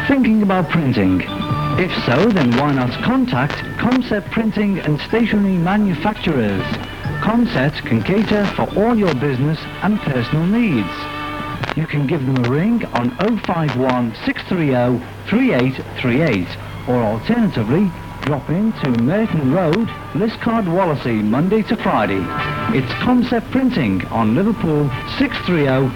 thinking about printing? If so, then why not contact Concept Printing and Stationery Manufacturers. Concept can cater for all your business and personal needs. You can give them a ring on 051 630 3838 or alternatively drop in to Merton Road, Liscard, Wallasey, Monday to Friday. It's Concept Printing on Liverpool 630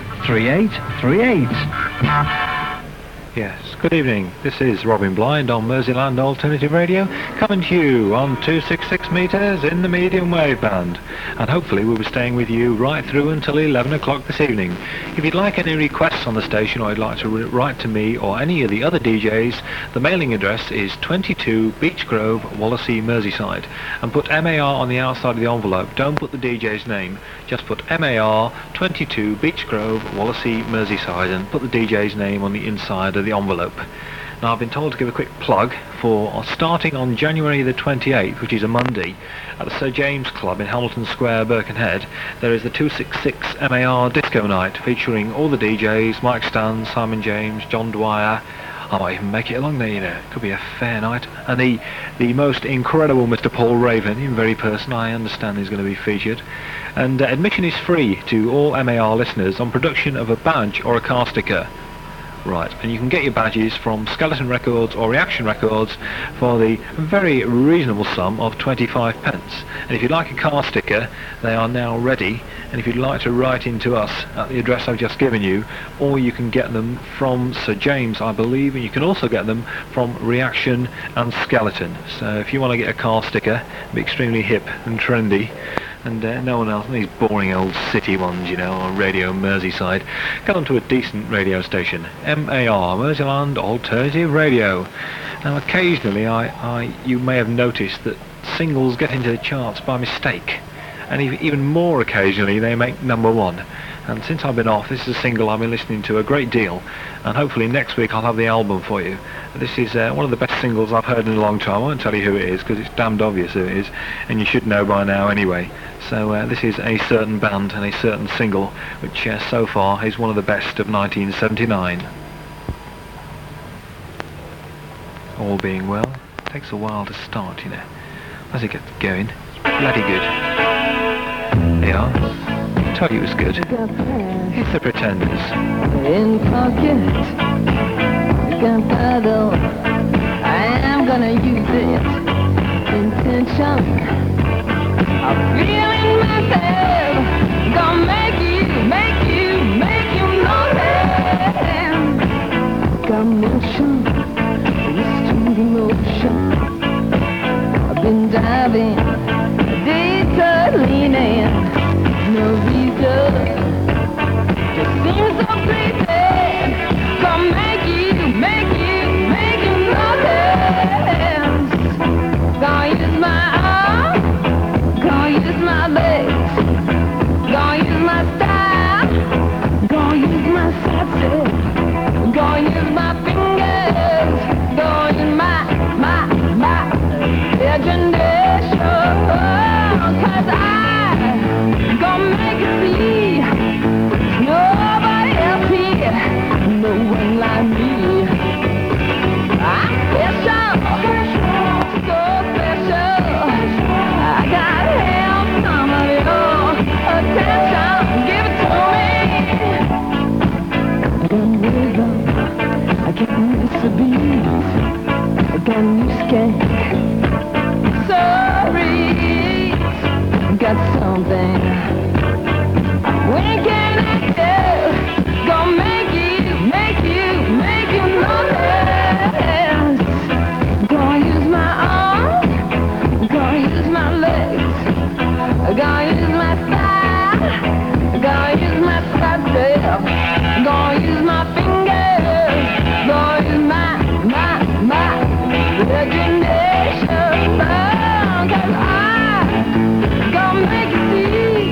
3838. Yes, good evening. This is Robin Blind on Merseyland Alternative Radio, coming to you on 266 metres in the medium wave band. And hopefully we'll be staying with you right through until 11 o'clock this evening. If you'd like any requests on the station, or you'd like to write to me or any of the other DJs, the mailing address is 22 Beech Grove, Wallasey, Merseyside. And put MAR on the outside of the envelope. Don't put the DJ's name. Just put MAR 22 Beech Grove, Wallasey, Merseyside, and put the DJ's name on the inside of the envelope. Now, I've been told to give a quick plug for starting on January the 28th, which is a Monday, at the Sir James Club in Hamilton Square, Birkenhead. There is the 266 MAR Disco Night, featuring all the DJs, Mike Stan, Simon James, John Dwyer. I might even make it along there, you know. Could be a fair night. And the most incredible Mr. Paul Raven, in very person, I understand, is going to be featured. And admission is free to all MAR listeners on production of a badge or a car sticker. Right, and you can get your badges from Skeleton Records or Reaction Records for the very reasonable sum of 25 pence. And if you'd like a car sticker, they are now ready. And if you'd like to write into us at the address I've just given you, or you can get them from Sir James, I believe, and you can also get them from Reaction and Skeleton. So if you want to get a car sticker, it'll be extremely hip and trendy. And no one else, these boring old city ones, you know, on Radio Merseyside. Go on to a decent radio station, MAR, Merseyland Alternative Radio. Now, occasionally, you may have noticed that singles get into the charts by mistake. And even more occasionally, they make number one. And since I've been off, this is a single I've been listening to a great deal. And hopefully next week I'll have the album for you. This is one of the best singles I've heard in a long time. I won't tell you who it is, because it's damned obvious who it is. And you should know by now anyway. So this is a certain band and a certain single, which so far is one of the best of 1979. All being well, it takes a while to start, you know. As it gets going, it's bloody good. There you are. I told you it was good. It's the Pretenders. In pocket, gunpowder. I am gonna use it. Intention. I'm feeling myself. Gonna make you notice. Got motion, street emotion. I've been diving, deeper leaning. No reason, just seems so pretty. Gonna make you notice. Gonna use my arm, gonna use my legs, gonna use my style, gonna use my sassy, gonna use my fingers, gonna use my imagination. 'Cause I'm gonna make it see nobody else here, no one like me. I'm special, so special. I got help from your attention. Give it to me. I got rhythm, I got Mr. Beats, I got new skank. Sorry, got something. When can I do? Gonna make you notice. Gonna use my arms, gonna use my legs, gonna use my thigh, gonna use my triceps, gonna use my fingers, gonna use my imagination. 'Cause I gonna make you see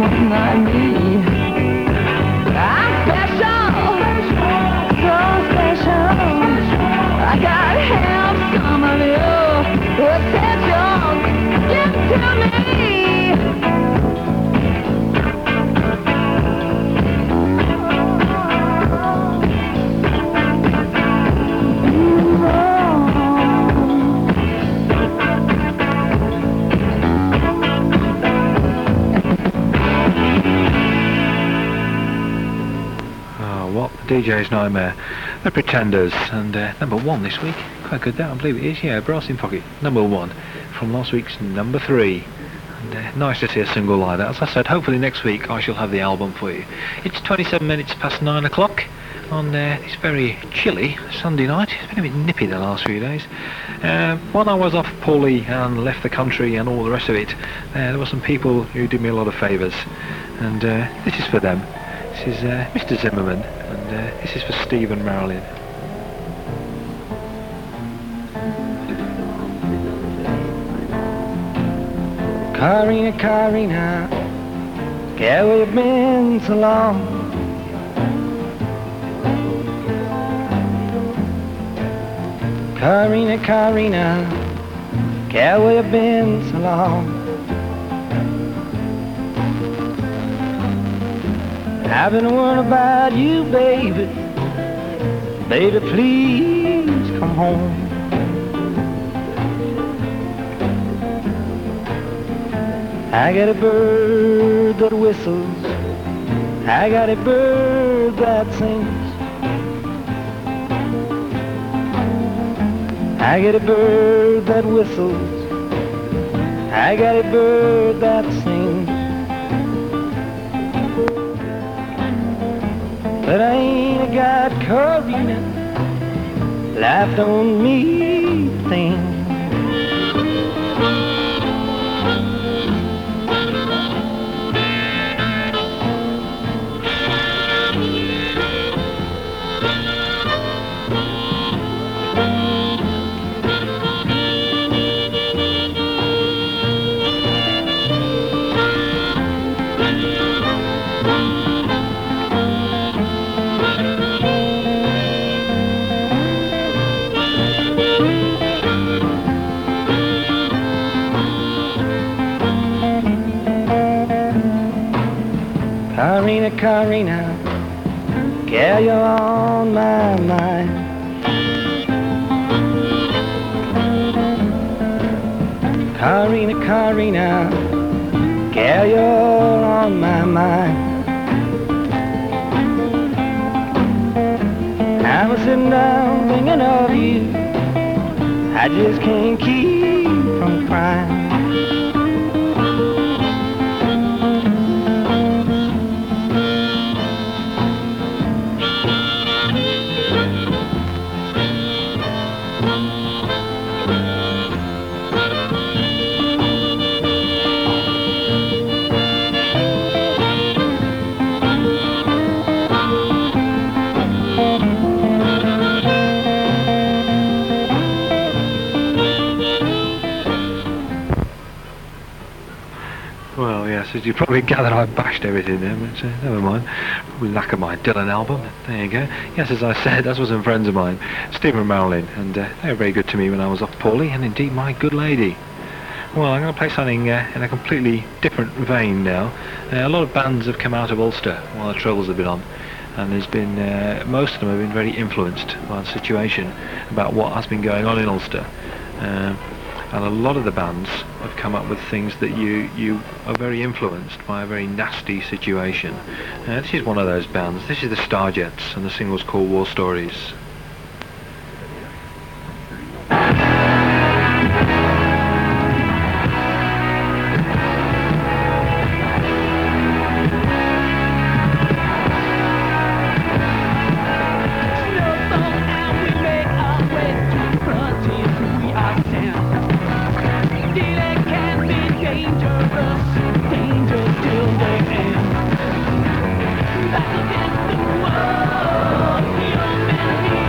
not me. I'm special, so special. I gotta have some of your attention. Give it to me. What the DJ's Nightmare, The Pretenders, and number 1 this week. Quite good that, I believe it is. Yeah, Brass in Pocket, number 1 from last week's number 3. And nice to see a single like that. As I said, hopefully next week I shall have the album for you. It's 27 minutes past 9 o'clock on this very chilly Sunday night. It's been a bit nippy the last few days. When I was off poorly and left the country and all the rest of it, there were some people who did me a lot of favours, and this is for them. This is Mr. Zimmerman, and this is for Steve and Marilyn. Karina, Karina, girl, where you been so long? Karina, Karina, girl, where you been so long? I've been worrying about you, baby. Baby, please come home. I got a bird that whistles, I got a bird that sings, I got a bird that whistles, I got a bird that sings. But I ain't got Karina, life don't mean a thing. Karina, Karina, girl, you're on my mind. Karina, Karina, girl, you're on my mind. I was sitting down thinking of you, I just can't keep from crying. As you probably gathered, I bashed everything there, but never mind. Probably lack of my Dylan album. There you go. Yes, as I said, those were some friends of mine, Steve and Marilyn, and they were very good to me when I was off poorly, and indeed my good lady. Well, I'm going to play something in a completely different vein now. A lot of bands have come out of Ulster while the Troubles have been on, and there's been most of them have been very influenced by the situation about what has been going on in Ulster. And a lot of the bands have come up with things that you are very influenced by a very nasty situation. This is one of those bands. This is the Starjets, and the single's called War Stories. Back against the wall, your man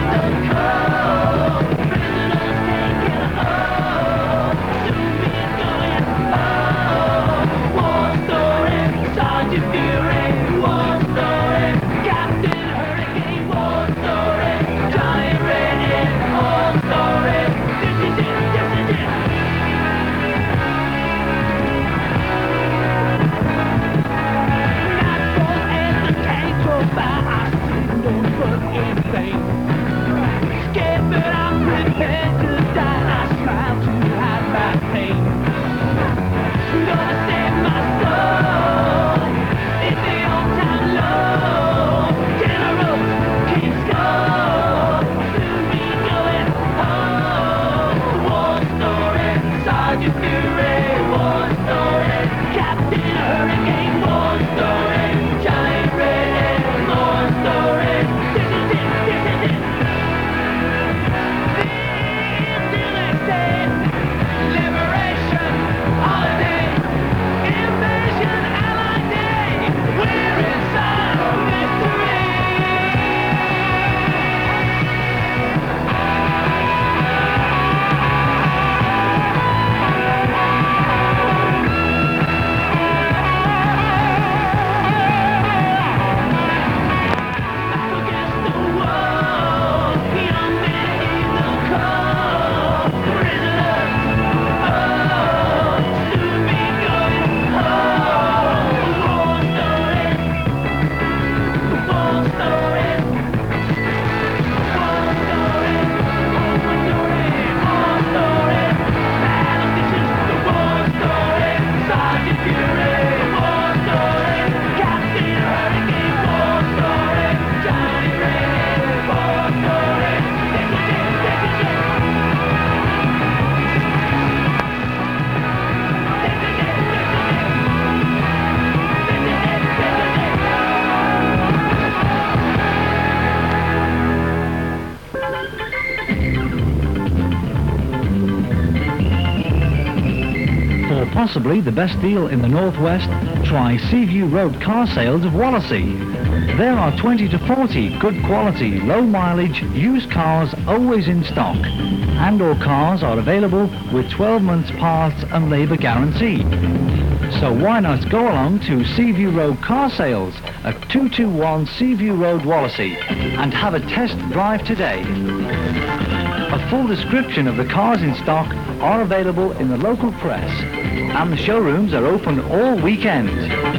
possibly the best deal in the Northwest, try Seaview Road Car Sales of Wallasey. There are 20 to 40 good quality, low mileage, used cars always in stock. And all cars are available with 12 months parts and labour guarantee. So why not go along to Seaview Road Car Sales at 221 Seaview Road, Wallasey, and have a test drive today. A full description of the cars in stock are available in the local press, and the showrooms are open all weekend.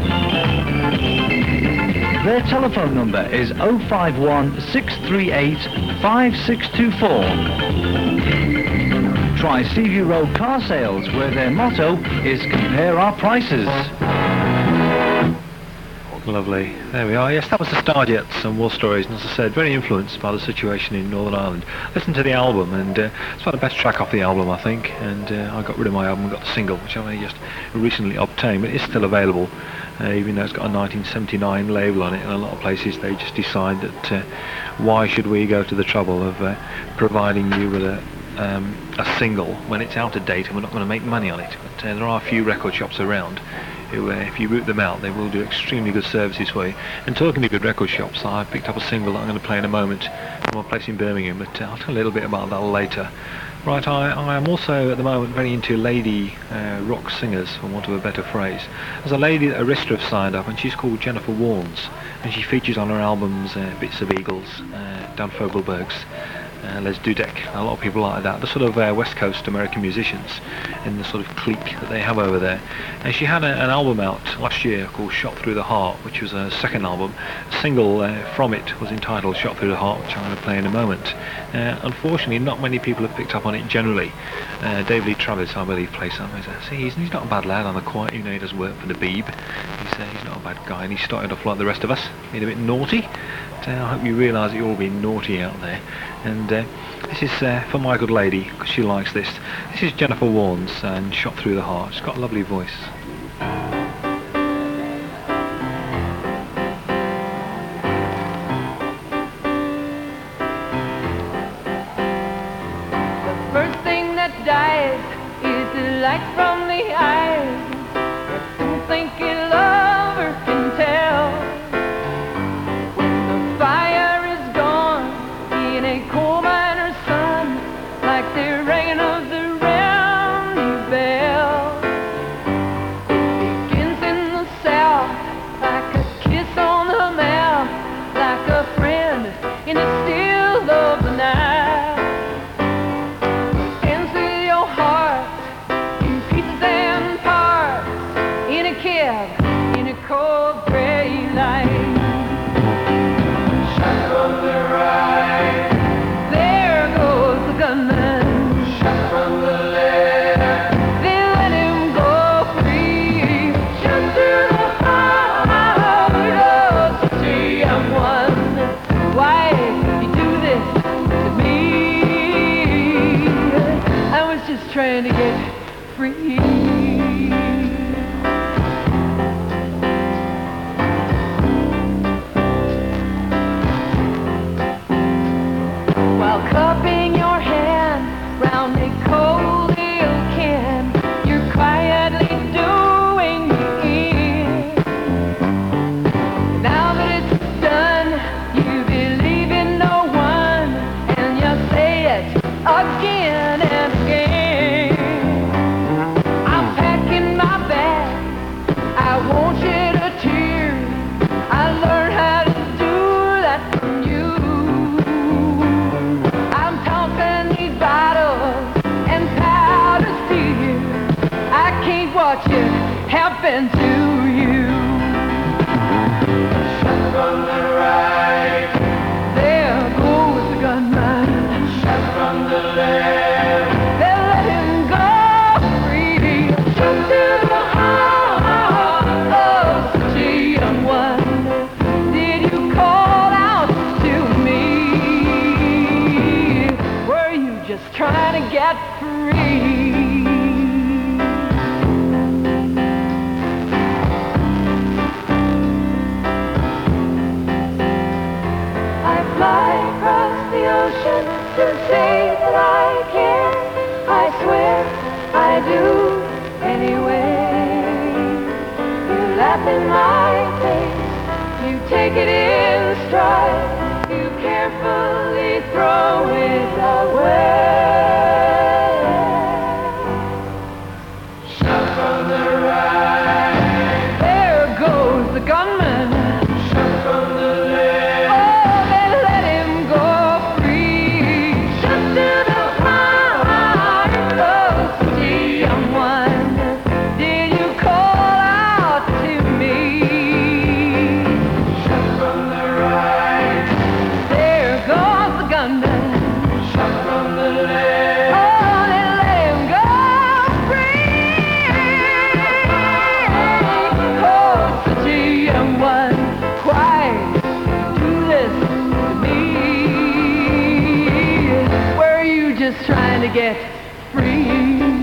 Their telephone number is 051 638 5624. Try Seaview Road Car Sales, where their motto is compare our prices. Lovely. There we are. Yes, that was the Starjets and War Stories, and as I said, very influenced by the situation in Northern Ireland. Listen to the album, and it's about the best track off the album, I think, and I got rid of my album and got the single, which I've only just recently obtained, but it's still available, even though it's got a 1979 label on it. In a lot of places they just decide that why should we go to the trouble of providing you with a single when it's out of date and we're not going to make money on it. But there are a few record shops around who, if you root them out, they will do extremely good services for you. And talking to good record shops, I picked up a single that I'm going to play in a moment from a place in Birmingham, but I'll tell a little bit about that later. Right, I am also at the moment very into lady rock singers, for want of a better phrase. There's a lady that Arista have signed up, and she's called Jennifer Warnes, and she features on her albums Bits of Eagles, Dan Fogelberg's, Les Dudek. A lot of people like that, the sort of West Coast American musicians in the sort of clique that they have over there. And she had an album out last year called Shot Through the Heart, which was a second album. A single from it was entitled Shot Through the Heart, which I'm going to play in a moment. Unfortunately, not many people have picked up on it generally. Dave Lee Travis, I believe, plays that. He's not a bad lad on the quiet, you know, he does work for the Beeb. He's not a bad guy, and he started off like the rest of us, being a bit naughty. I hope you realise that you're all being naughty out there. And this is for my good lady, because she likes this. This is Jennifer Warnes and Shot Through the Heart. She's got a lovely voice. The first thing that dies is the light from the eyes. I don't think a lover can tell. Fire is gone in a coal miner's sun, like the ringing of the round bell. It begins in the south, like a kiss on the mouth, like a friend in the still of the night. It ends with your heart in pieces and parts, in a cab, in a cold gray light. From the right, there goes the gunman. Shot from the left, they let him go free. Shot through the heart of such a young one. Why you do this to me? I was just trying to get free. While cupping your hand round a cold ale can, you're quietly doing me in. Now that it's done, you believe in no one, and you say it again and again. I'm packing my bag, I won't shed a tear. I learned how to do that from you. Watch it happen to you. Shot from the right, there goes the gunman. Shot from the left, they let him go free. Shot through the heart of such a young one. Did you call out to me? Were you just trying to get free? Fly across the ocean to say that I can. I swear I do anyway. in my face. You take it in stride. You carefully throw it away. Shot from the right. There goes the gunman. Shot from the left. Oh, they let him go free. Shot to the heart. Oh, sweet young one, did you call out to me? Shot from the right. There goes the gunman. Shot from the left. Oh, they let him go free. Oh, such a young one, why do this to me? Were you just trying to get free?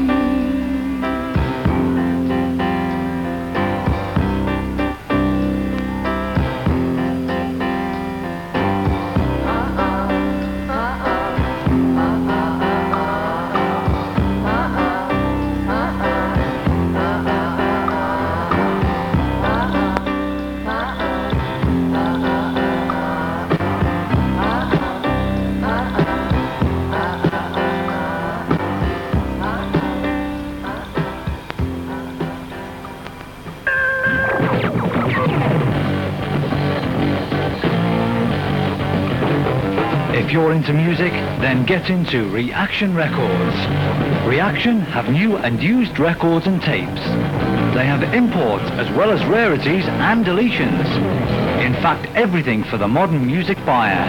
If you're into music, then get into Reaction Records. Reaction have new and used records and tapes. They have imports as well as rarities and deletions. In fact, everything for the modern music buyer.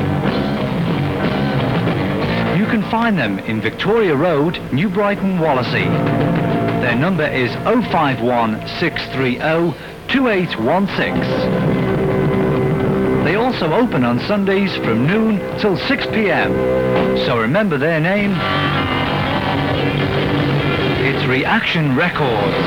You can find them in Victoria Road, New Brighton, Wallasey. Their number is 051 630 2816. They also open on Sundays from noon till 6 p.m. So remember their name. It's Reaction Records.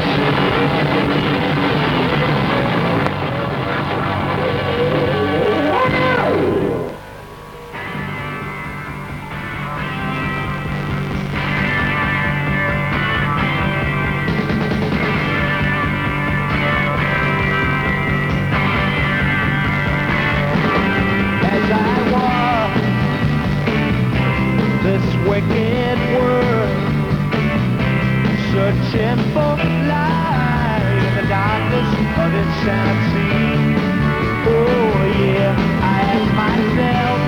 Wicked world, searching for light in the darkness of insanity. Oh yeah, I ask myself,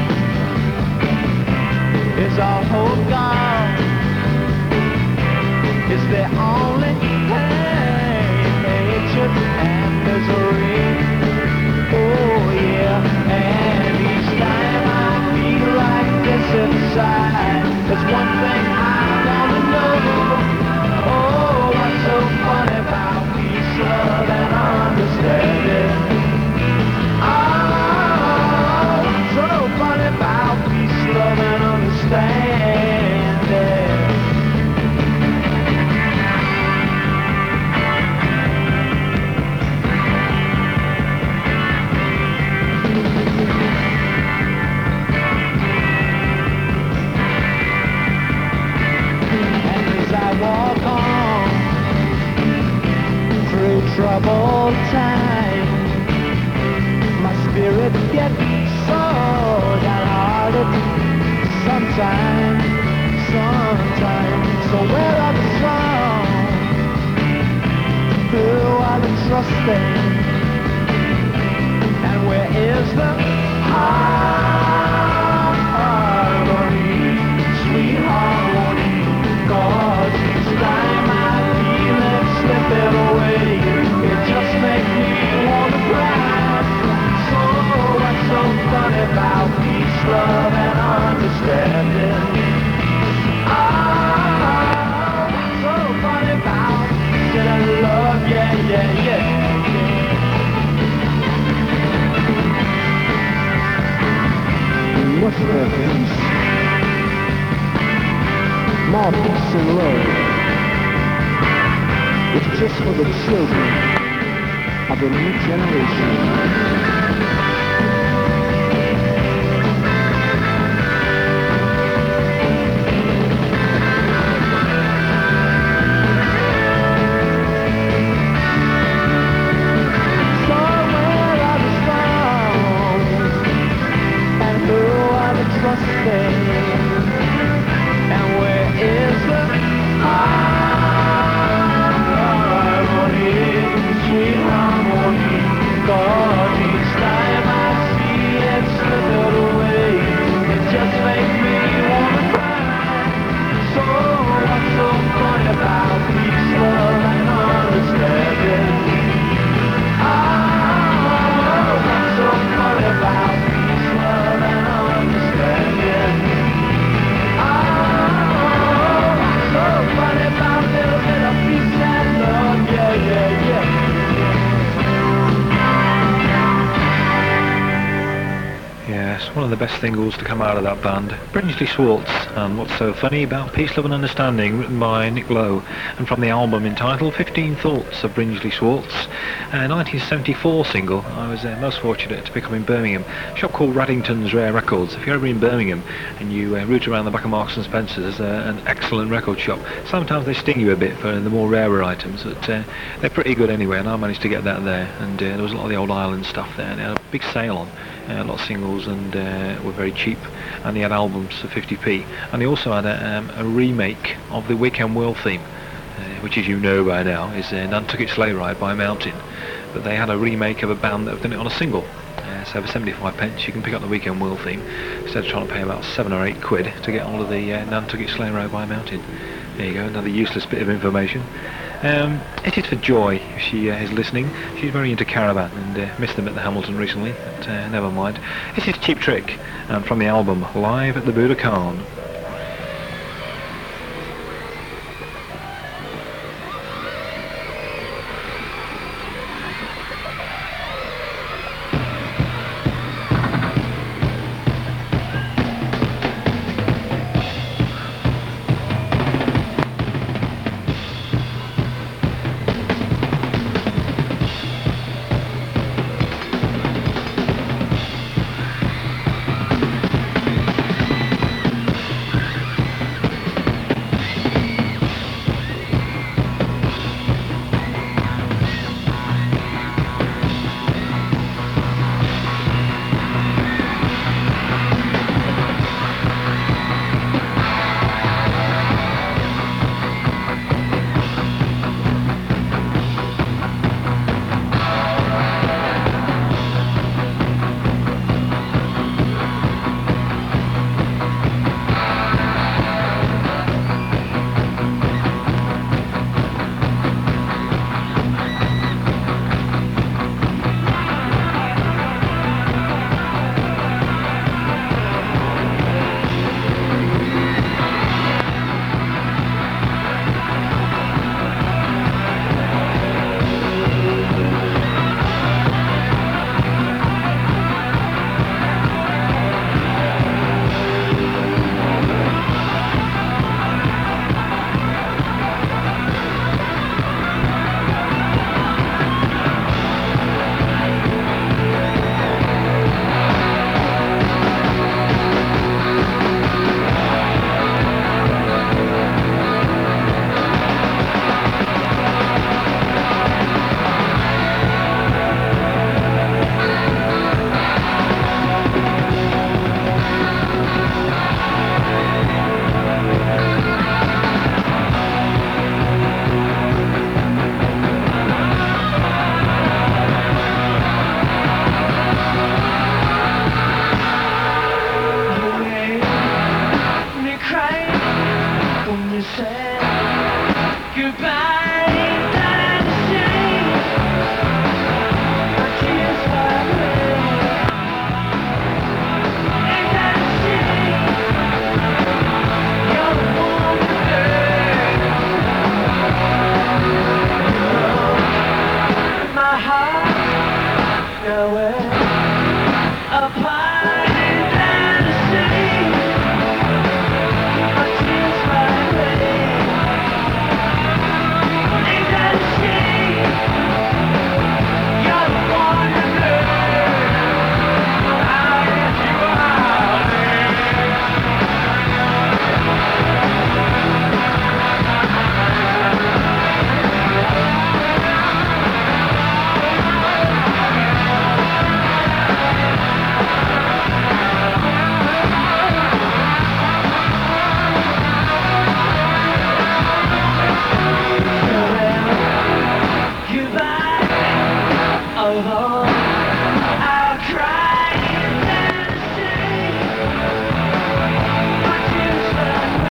is all hope gone? Is there only pain, hatred, and misery? Oh yeah, and each time I feel like this inside, there's one thing I wanna know. Oh, what's so funny about peace, love, and understanding? Oh, what's so funny about peace, love, and understanding? Walk on through troubled time. My spirit gets so downhearted sometimes. So where are the strong? Who are the trusting? And where is the harmony, sweet harmony? 'Cause each time I feel it slipping away, it just makes me wanna cry. So what's so funny about peace, love, and understanding? What's so funny about peace and love? Yeah, yeah, yeah. What's that peace? More peace and love. It's just for the children of the new generation. the best singles to come out of that band, Brinsley Schwartz, and What's So Funny About Peace, Love and Understanding, written by Nick Lowe, and from the album entitled 15 Thoughts of Brinsley Schwartz, a 1974 single. I was most fortunate to pick up in Birmingham, a shop called Raddington's Rare Records. If you're ever in Birmingham and you route around the back of Marks and Spencer's, there's an excellent record shop. Sometimes they sting you a bit for the more rarer items, but they're pretty good anyway, and I managed to get that there, and there was a lot of the old Ireland stuff there. They had a big sale on, a lot of singles, and were very cheap, and they had albums for 50p, and they also had a remake of the Weekend World theme, which, as you know by now, is Nantucket Sleigh Ride by Mountain, but they had a remake of a band that have done it on a single. So for 75 pence you can pick up the Weekend World theme instead of trying to pay about 7 or 8 quid to get all of the Nantucket Sleigh Ride by Mountain. There you go, another useless bit of information. It is for Joy, if she is listening. She's very into Caravan and missed them at the Hamilton recently, but never mind. This is Cheap Trick, and from the album Live at the Budokan. Nowhere apart.